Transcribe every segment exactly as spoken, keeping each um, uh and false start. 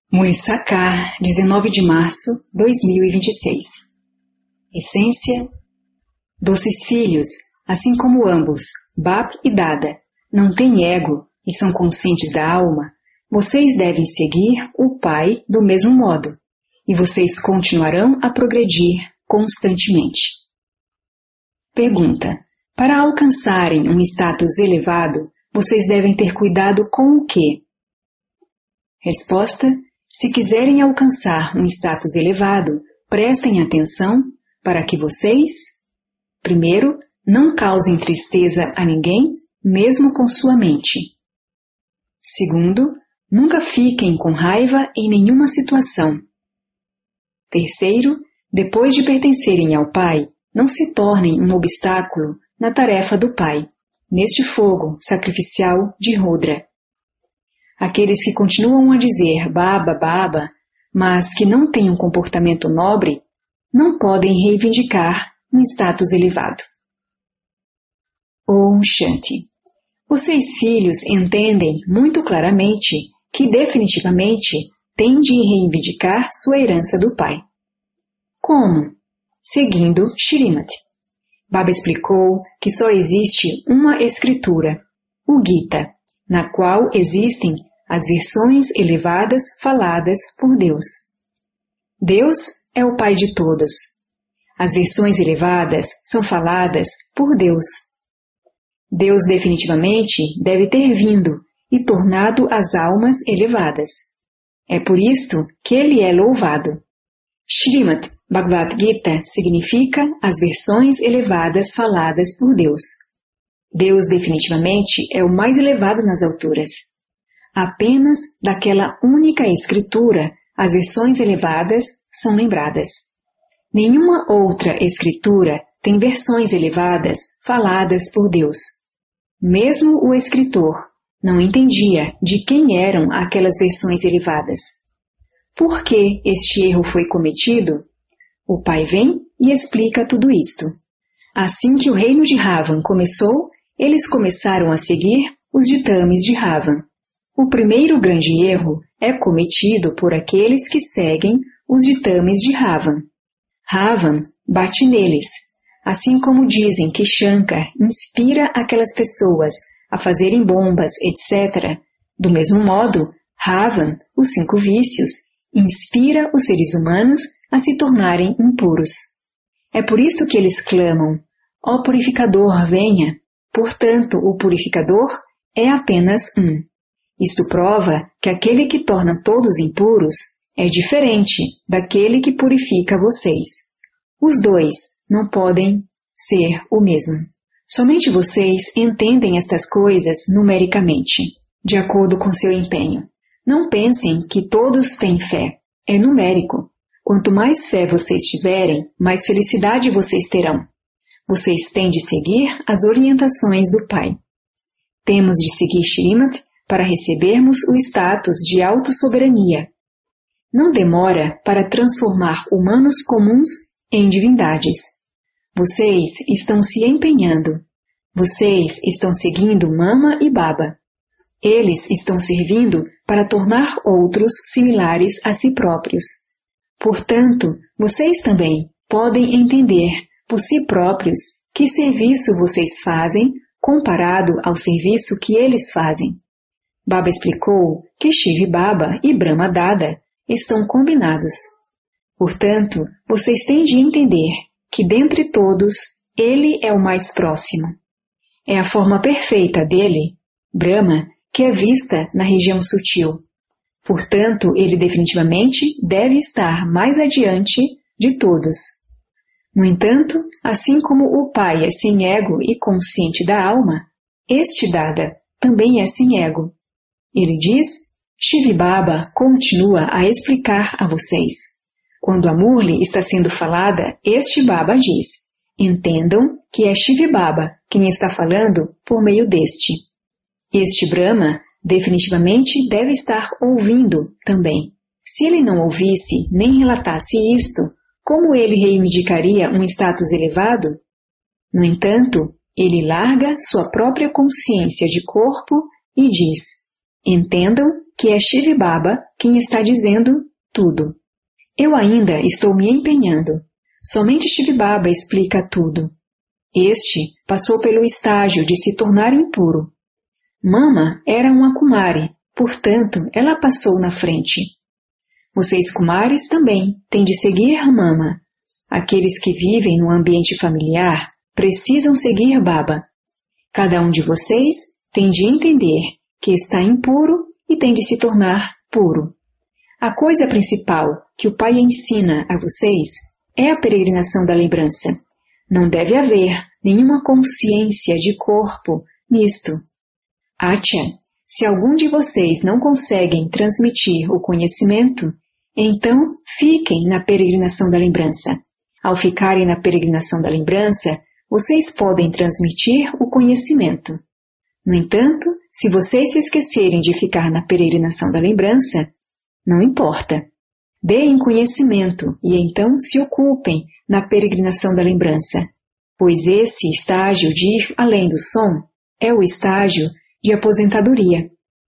Mulissacar, dezenove de março de dois mil e vinte e seis. Essência: doces filhos, assim como ambos, Bab e Dada, não têm ego e são conscientes da alma, vocês devem seguir o Pai do mesmo modo, e vocês continuarão a progredir constantemente. Pergunta: para alcançarem um status elevado, vocês devem ter cuidado com o quê? Resposta: se quiserem alcançar um status elevado, prestem atenção para que vocês, primeiro, não causem tristeza a ninguém, mesmo com sua mente. Segundo, nunca fiquem com raiva em nenhuma situação. Terceiro, depois de pertencerem ao Pai, não se tornem um obstáculo na tarefa do Pai, neste fogo sacrificial de Rudra. Aqueles que continuam a dizer Baba, Baba, mas que não têm um comportamento nobre, não podem reivindicar um status elevado. Om Shanti. Vocês, filhos, entendem muito claramente que definitivamente têm de reivindicar sua herança do Pai. Como? Seguindo Shrimad. Baba explicou que só existe uma escritura, o Gita, na qual existem as versões elevadas faladas por Deus. Deus é o Pai de todos. As versões elevadas são faladas por Deus. Deus definitivamente deve ter vindo e tornado as almas elevadas. É por isto que ele é louvado. Srimad Bhagavad Gita significa as versões elevadas faladas por Deus. Deus definitivamente é o mais elevado nas alturas. Apenas daquela única escritura as versões elevadas são lembradas. Nenhuma outra escritura tem versões elevadas faladas por Deus. Mesmo o escritor não entendia de quem eram aquelas versões elevadas. Por que este erro foi cometido? O Pai vem e explica tudo isto. Assim que o reino de Ravan começou, eles começaram a seguir os ditames de Ravan. O primeiro grande erro é cometido por aqueles que seguem os ditames de Ravan. Ravan bate neles, assim como dizem que Shankar inspira aquelas pessoas a fazerem bombas, etcétera. Do mesmo modo, Ravan, os cinco vícios, inspira os seres humanos a se tornarem impuros. É por isso que eles clamam, ó purificador, venha. Portanto, o purificador é apenas um. Isto prova que aquele que torna todos impuros é diferente daquele que purifica vocês. Os dois não podem ser o mesmo. Somente vocês entendem estas coisas numericamente, de acordo com seu empenho. Não pensem que todos têm fé. É numérico. Quanto mais fé vocês tiverem, mais felicidade vocês terão. Vocês têm de seguir as orientações do Pai. Temos de seguir Shrimad para recebermos o status de autossoberania. Não demora para transformar humanos comuns em divindades. Vocês estão se empenhando. Vocês estão seguindo Mama e Baba. Eles estão servindo para tornar outros similares a si próprios. Portanto, vocês também podem entender por si próprios que serviço vocês fazem comparado ao serviço que eles fazem. Baba explicou que Shiv Baba e Brahma Dada estão combinados. Portanto, vocês têm de entender que dentre todos, ele é o mais próximo. É a forma perfeita dele, Brahma, que é vista na região sutil. Portanto, ele definitivamente deve estar mais adiante de todos. No entanto, assim como o Pai é sem ego e consciente da alma, este Dada também é sem ego. Ele diz, Shiv Baba continua a explicar a vocês. Quando a Murli está sendo falada, este Baba diz, entendam que é Shiv Baba quem está falando por meio deste. Este Brahma definitivamente deve estar ouvindo também. Se ele não ouvisse nem relatasse isto, como ele reivindicaria um status elevado? No entanto, ele larga sua própria consciência de corpo e diz, entendam que é Shiv Baba quem está dizendo tudo. Eu ainda estou me empenhando. Somente Shiv Baba explica tudo. Este passou pelo estágio de se tornar impuro. Mama era uma Kumari, portanto, ela passou na frente. Vocês Kumaris também têm de seguir Mama. Aqueles que vivem no ambiente familiar precisam seguir Baba. Cada um de vocês tem de entender que está impuro e tem de se tornar puro. A coisa principal que o Pai ensina a vocês é a peregrinação da lembrança. Não deve haver nenhuma consciência de corpo nisto. Atya, se algum de vocês não conseguem transmitir o conhecimento, então fiquem na peregrinação da lembrança. Ao ficarem na peregrinação da lembrança, vocês podem transmitir o conhecimento. No entanto, se vocês se esquecerem de ficar na peregrinação da lembrança, não importa. Deem conhecimento e então se ocupem na peregrinação da lembrança, pois esse estágio de ir além do som é o estágio de aposentadoria.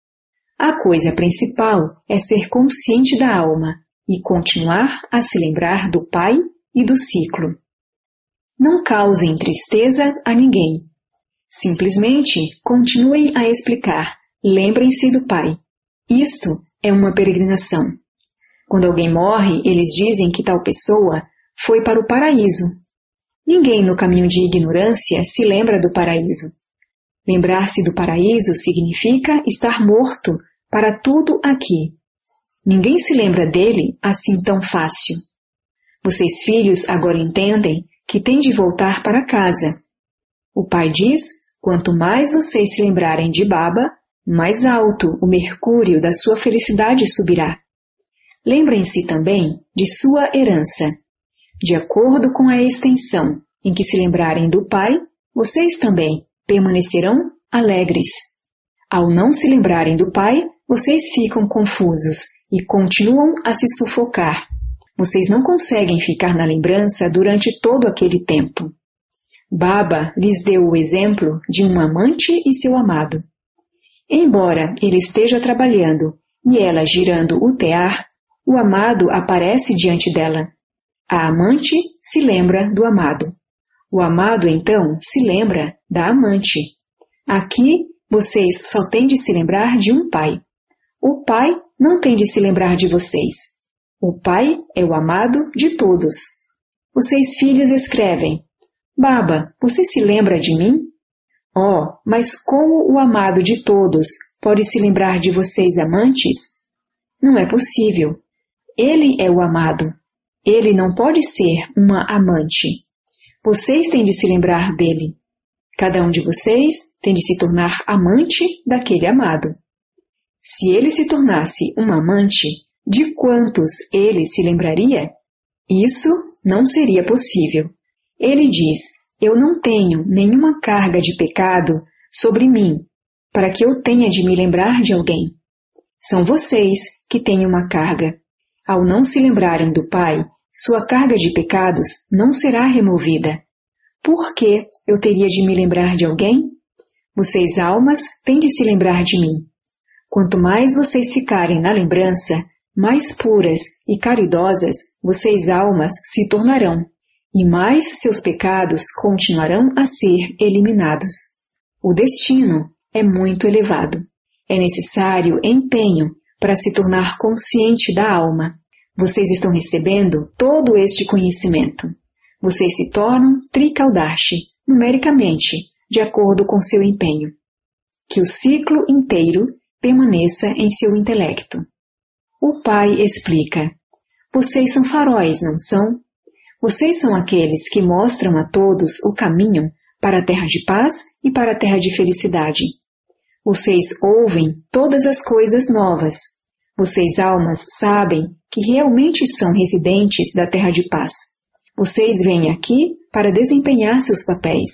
A coisa principal é ser consciente da alma e continuar a se lembrar do Pai e do ciclo. Não causem tristeza a ninguém. Simplesmente continuem a explicar. Lembrem-se do Pai. Isto é uma peregrinação. Quando alguém morre, eles dizem que tal pessoa foi para o paraíso. Ninguém no caminho de ignorância se lembra do paraíso. Lembrar-se do paraíso significa estar morto para tudo aqui. Ninguém se lembra dele assim tão fácil. Vocês filhos agora entendem que têm de voltar para casa. O pai diz, quanto mais vocês se lembrarem de Baba, mais alto o mercúrio da sua felicidade subirá. Lembrem-se também de sua herança. De acordo com a extensão em que se lembrarem do Pai, vocês também permanecerão alegres. Ao não se lembrarem do Pai, vocês ficam confusos e continuam a se sufocar. Vocês não conseguem ficar na lembrança durante todo aquele tempo. Baba lhes deu o exemplo de um amante e seu amado. Embora ele esteja trabalhando e ela girando o tear, o amado aparece diante dela. A amante se lembra do amado. O amado, então, se lembra da amante. Aqui, vocês só têm de se lembrar de um pai. O pai não tem de se lembrar de vocês. O pai é o amado de todos. Vocês filhos escrevem, Baba, você se lembra de mim? Oh, mas como o amado de todos pode se lembrar de vocês amantes? Não é possível. Ele é o amado. Ele não pode ser uma amante. Vocês têm de se lembrar dele. Cada um de vocês tem de se tornar amante daquele amado. Se ele se tornasse um amante, de quantos ele se lembraria? Isso não seria possível. Ele diz, eu não tenho nenhuma carga de pecado sobre mim, para que eu tenha de me lembrar de alguém. São vocês que têm uma carga. Ao não se lembrarem do Pai, sua carga de pecados não será removida. Por que eu teria de me lembrar de alguém? Vocês almas têm de se lembrar de mim. Quanto mais vocês ficarem na lembrança, mais puras e caridosas vocês almas se tornarão, e mais seus pecados continuarão a ser eliminados. O destino é muito elevado. É necessário empenho para se tornar consciente da alma. Vocês estão recebendo todo este conhecimento. Vocês se tornam Trikaldarshi, numericamente, de acordo com seu empenho. Que o ciclo inteiro permaneça em seu intelecto. O Pai explica, vocês são faróis, não são? Vocês são aqueles que mostram a todos o caminho para a terra de paz e para a terra de felicidade. Vocês ouvem todas as coisas novas. Vocês, almas, sabem que realmente são residentes da terra de paz. Vocês vêm aqui para desempenhar seus papéis.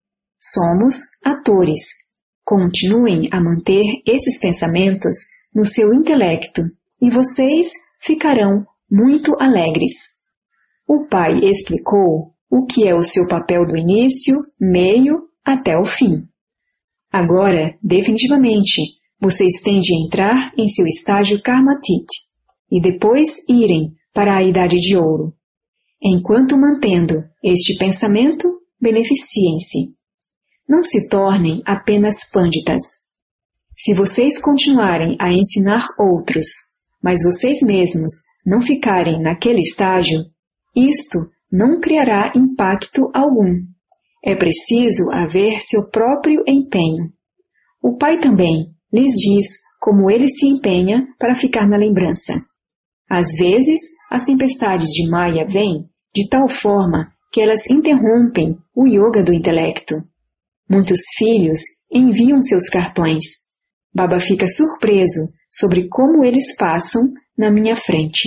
Somos atores. Continuem a manter esses pensamentos no seu intelecto e vocês ficarão muito alegres. O Pai explicou o que é o seu papel do início, meio, até o fim. Agora, definitivamente, vocês têm de entrar em seu estágio Karmatit e depois irem para a Idade de Ouro. Enquanto mantendo este pensamento, beneficiem-se. Não se tornem apenas pânditas. Se vocês continuarem a ensinar outros, mas vocês mesmos não ficarem naquele estágio, isto não criará impacto algum. É preciso haver seu próprio empenho. O Pai também lhes diz como ele se empenha para ficar na lembrança. Às vezes, as tempestades de Maya vêm de tal forma que elas interrompem o yoga do intelecto. Muitos filhos enviam seus cartões. Baba fica surpreso sobre como eles passam na minha frente.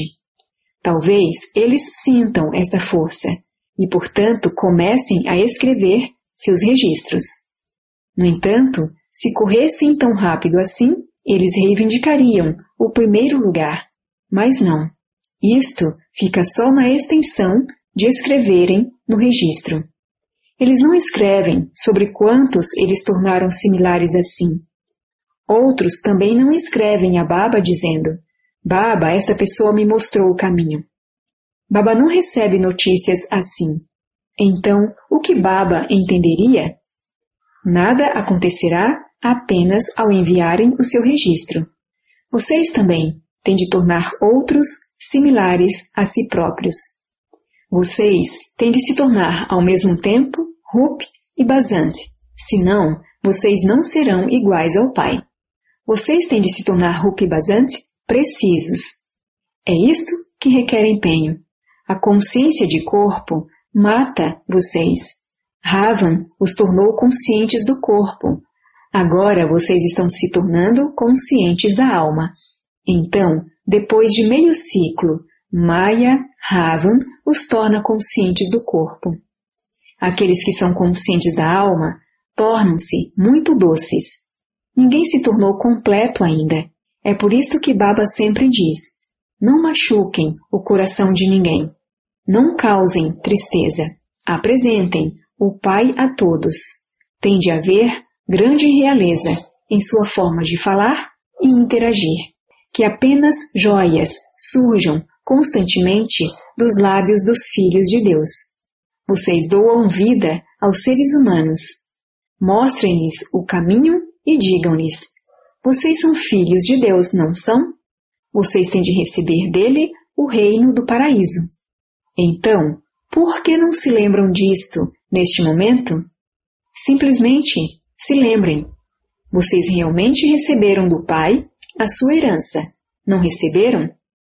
Talvez eles sintam essa força e, portanto, comecem a escrever seus registros. No entanto, se corressem tão rápido assim, eles reivindicariam o primeiro lugar. Mas não. Isto fica só na extensão de escreverem no registro. Eles não escrevem sobre quantos eles tornaram similares assim. Outros também não escrevem a Baba dizendo: Baba, esta pessoa me mostrou o caminho. Baba não recebe notícias assim. Então, o que Baba entenderia? Nada acontecerá apenas ao enviarem o seu registro. Vocês também têm de tornar outros similares a si próprios. Vocês têm de se tornar ao mesmo tempo Rup e Basant, senão vocês não serão iguais ao Pai. Vocês têm de se tornar Rup e Basant precisos. É isto que requer empenho. A consciência de corpo mata vocês. Ravan os tornou conscientes do corpo. Agora vocês estão se tornando conscientes da alma. Então, depois de meio ciclo, Maya, Ravan os torna conscientes do corpo. Aqueles que são conscientes da alma tornam-se muito doces. Ninguém se tornou completo ainda. É por isso que Baba sempre diz: não machuquem o coração de ninguém. Não causem tristeza. Apresentem o Pai a todos. Tem de haver grande realeza em sua forma de falar e interagir. Que apenas joias surjam constantemente dos lábios dos filhos de Deus. Vocês doam vida aos seres humanos. Mostrem-lhes o caminho e digam-lhes: vocês são filhos de Deus, não são? Vocês têm de receber dele o reino do paraíso. Então, por que não se lembram disto neste momento? Simplesmente se lembrem. Vocês realmente receberam do Pai a sua herança, não receberam?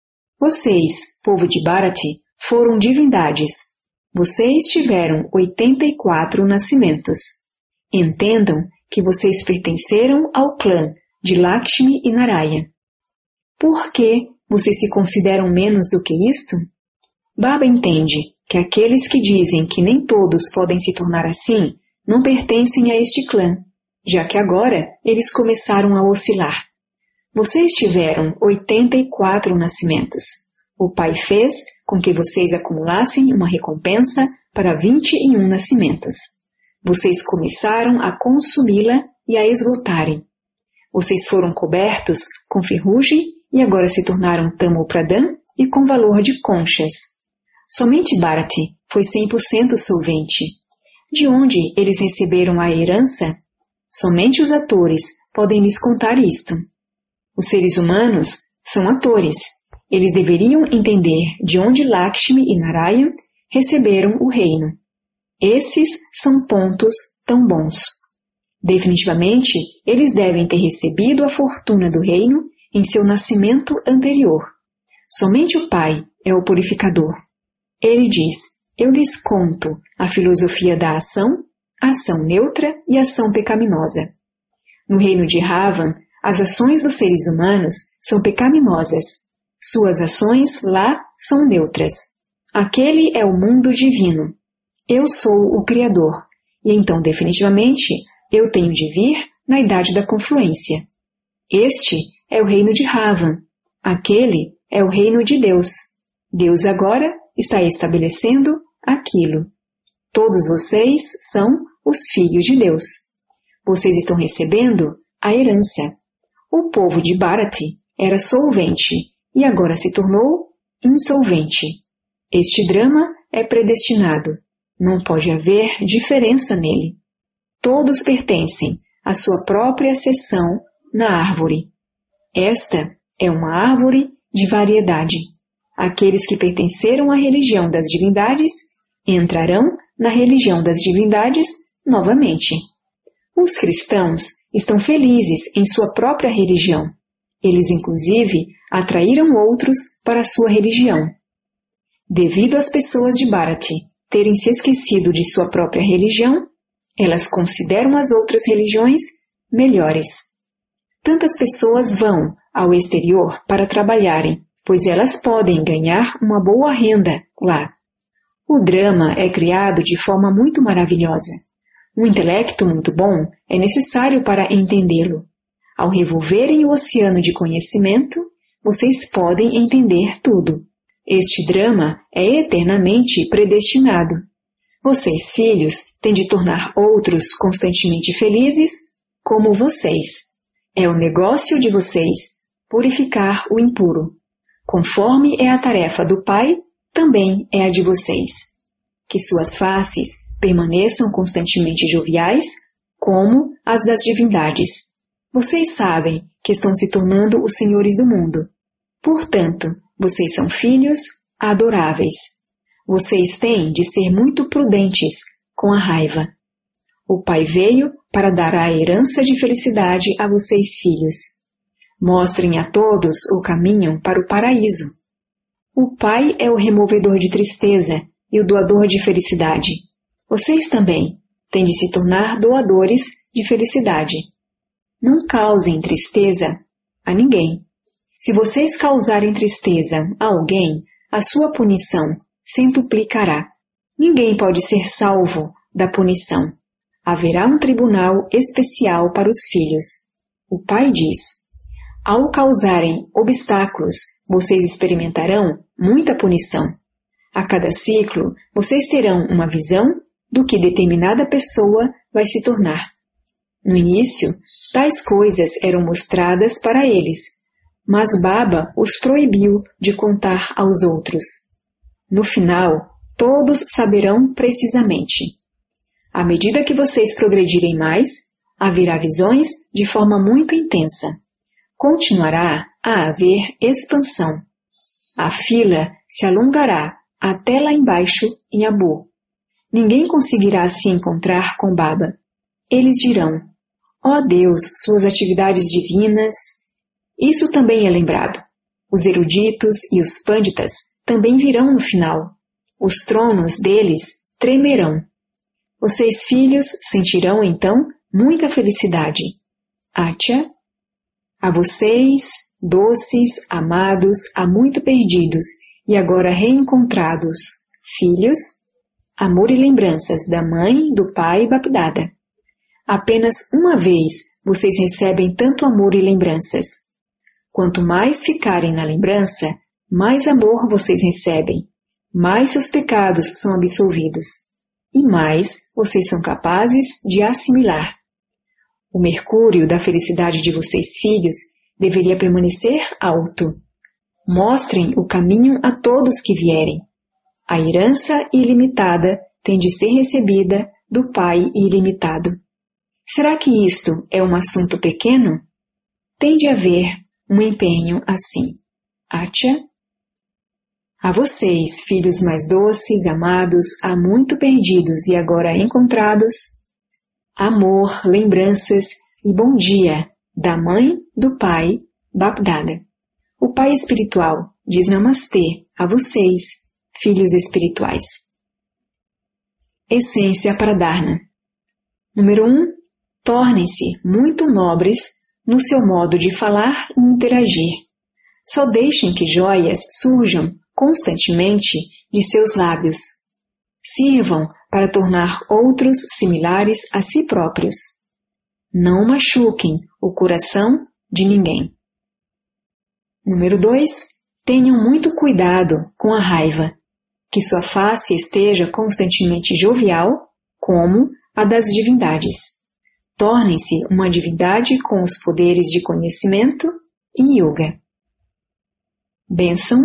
Vocês, povo de Bharati, foram divindades. Vocês tiveram oitenta e quatro nascimentos. Entendam que vocês pertenceram ao clã de Lakshmi e Narayana. Por que vocês se consideram menos do que isto? Baba entende que aqueles que dizem que nem todos podem se tornar assim não pertencem a este clã, já que agora eles começaram a oscilar. Vocês tiveram oitenta e quatro nascimentos. O Pai fez com que vocês acumulassem uma recompensa para vinte e um nascimentos. Vocês começaram a consumi-la e a esgotarem. Vocês foram cobertos com ferrugem e agora se tornaram Tamo Pradhan e com valor de conchas. Somente Bharati foi cem por cento solvente. De onde eles receberam a herança? Somente os atores podem lhes contar isto. Os seres humanos são atores. Eles deveriam entender de onde Lakshmi e Narayana receberam o reino. Esses são pontos tão bons. Definitivamente, eles devem ter recebido a fortuna do reino em seu nascimento anterior. Somente o Pai é o purificador. Ele diz: eu lhes conto a filosofia da ação, ação neutra e ação pecaminosa. No reino de Ravan, as ações dos seres humanos são pecaminosas. Suas ações lá são neutras. Aquele é o mundo divino. Eu sou o Criador, e então definitivamente eu tenho de vir na idade da confluência. Este é o reino de Ravan. Aquele é o reino de Deus. Deus agora está estabelecendo aquilo. Todos vocês são os filhos de Deus. Vocês estão recebendo a herança. O povo de Bharati era solvente e agora se tornou insolvente. Este drama é predestinado. Não pode haver diferença nele. Todos pertencem à sua própria seção na árvore. Esta é uma árvore de variedade. Aqueles que pertenceram à religião das divindades entrarão na religião das divindades novamente. Os cristãos estão felizes em sua própria religião. Eles, inclusive, atraíram outros para a sua religião. Devido às pessoas de Bharati terem se esquecido de sua própria religião, elas consideram as outras religiões melhores. Tantas pessoas vão ao exterior para trabalharem, pois elas podem ganhar uma boa renda lá. O drama é criado de forma muito maravilhosa. Um intelecto muito bom é necessário para entendê-lo. Ao revolverem o oceano de conhecimento, vocês podem entender tudo. Este drama é eternamente predestinado. Vocês, filhos, têm de tornar outros constantemente felizes como vocês. É o negócio de vocês purificar o impuro. Conforme é a tarefa do Pai, também é a de vocês. Que suas faces permaneçam constantemente joviais, como as das divindades. Vocês sabem que estão se tornando os senhores do mundo. Portanto, vocês são filhos adoráveis. Vocês têm de ser muito prudentes com a raiva. O Pai veio para dar a herança de felicidade a vocês, filhos. Mostrem a todos o caminho para o paraíso. O Pai é o removedor de tristeza e o doador de felicidade. Vocês também têm de se tornar doadores de felicidade. Não causem tristeza a ninguém. Se vocês causarem tristeza a alguém, a sua punição centuplicará. Ninguém pode ser salvo da punição. Haverá um tribunal especial para os filhos. O Pai diz: ao causarem obstáculos, vocês experimentarão muita punição. A cada ciclo, vocês terão uma visão do que determinada pessoa vai se tornar. No início, tais coisas eram mostradas para eles, mas Baba os proibiu de contar aos outros. No final, todos saberão precisamente. À medida que vocês progredirem mais, haverá visões de forma muito intensa. Continuará a haver expansão. A fila se alongará até lá embaixo em Abu. Ninguém conseguirá se encontrar com Baba. Eles dirão: ó Deus, suas atividades divinas. Isso também é lembrado. Os eruditos e os pânditas também virão no final. Os tronos deles tremerão. Vocês, filhos, sentirão então muita felicidade. Atya. A vocês, doces, amados, há muito perdidos e agora reencontrados, filhos, amor e lembranças da mãe, do pai e Bapdada. Apenas uma vez vocês recebem tanto amor e lembranças. Quanto mais ficarem na lembrança, mais amor vocês recebem, mais seus pecados são absolvidos, e mais vocês são capazes de assimilar. O mercúrio da felicidade de vocês, filhos, deveria permanecer alto. Mostrem o caminho a todos que vierem. A herança ilimitada tem de ser recebida do Pai ilimitado. Será que isto é um assunto pequeno? Tem de haver um empenho assim. Atya. A vocês, filhos mais doces, amados, há muito perdidos e agora encontrados, amor, lembranças e bom dia da mãe, do pai, Bapdada. O Pai espiritual diz Namastê a vocês, filhos espirituais. Essência para Dharna. Número um. Tornem-se muito nobres no seu modo de falar e interagir. Só deixem que joias surjam constantemente de seus lábios. Sirvam para tornar outros similares a si próprios. Não machuquem o coração de ninguém. Número dois. Tenham muito cuidado com a raiva. Que sua face esteja constantemente jovial, como a das divindades. Tornem-se uma divindade com os poderes de conhecimento e yoga. Bênção.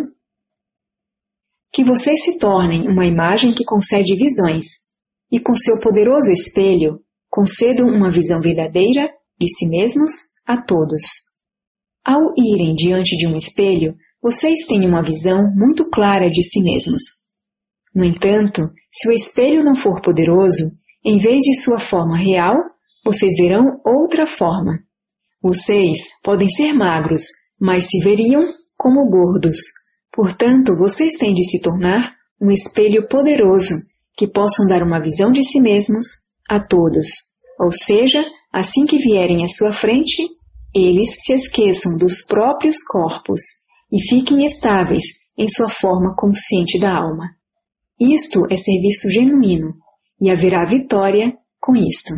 Que vocês se tornem uma imagem que concede visões, e com seu poderoso espelho, concedam uma visão verdadeira de si mesmos a todos. Ao irem diante de um espelho, vocês têm uma visão muito clara de si mesmos. No entanto, se o espelho não for poderoso, em vez de sua forma real, vocês verão outra forma. Vocês podem ser magros, mas se veriam como gordos. Portanto, vocês têm de se tornar um espelho poderoso, que possam dar uma visão de si mesmos a todos. Ou seja, assim que vierem à sua frente, eles se esqueçam dos próprios corpos e fiquem estáveis em sua forma consciente da alma. Isto é serviço genuíno, e haverá vitória com isto.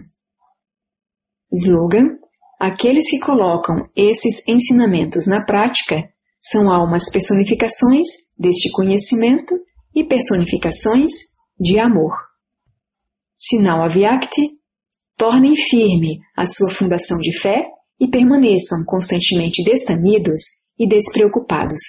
Slogan: aqueles que colocam esses ensinamentos na prática são almas personificações deste conhecimento e personificações de amor. Sinal Avyakti: tornem firme a sua fundação de fé e permaneçam constantemente destemidos e despreocupados.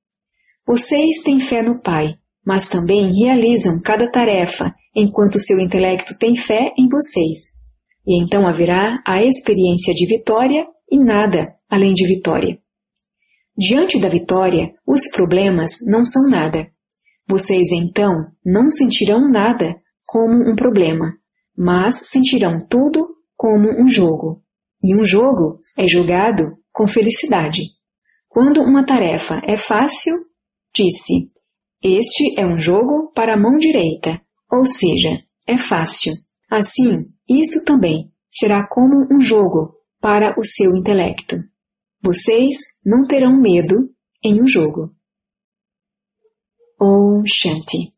Vocês têm fé no Pai, mas também realizam cada tarefa enquanto seu intelecto tem fé em vocês. E então haverá a experiência de vitória e nada além de vitória. Diante da vitória, os problemas não são nada. Vocês então não sentirão nada como um problema, mas sentirão tudo como um jogo. E um jogo é jogado com felicidade. Quando uma tarefa é fácil, disse: este é um jogo para a mão direita, ou seja, é fácil. Assim, isto também será como um jogo para o seu intelecto. Vocês não terão medo em um jogo. Om Shanti.